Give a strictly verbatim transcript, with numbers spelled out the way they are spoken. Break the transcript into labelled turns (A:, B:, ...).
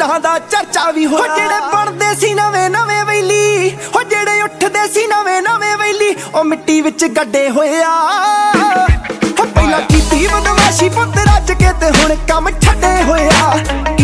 A: ਨਾਂ ਦਾ ਚਰਚਾ ਵੀ ਹੋਇਆ। ਜਿਹੜੇ ਬਣਦੇ ਸੀ ਨਵੇਂ ਨਵੇਂ ਵੈਲੀ, ਹੋ ਜਿਹੜੇ ਉੱਠਦੇ ਸੀ ਨਵੇਂ ਨਵੇਂ ਵੈਲੀ, ਉਹ ਮਿੱਟੀ ਵਿੱਚ ਗੱਡੇ ਹੋਏ ਆ। ਪਹਿਲਾਂ ਕੀਤੀ ਬਦਮਾਸ਼ੀ ਪੁੱਤ ਰੱਜ ਕੇ ਤੇ ਹੁਣ ਕੰਮ ਛੱਡੇ ਹੋਏ ਆ।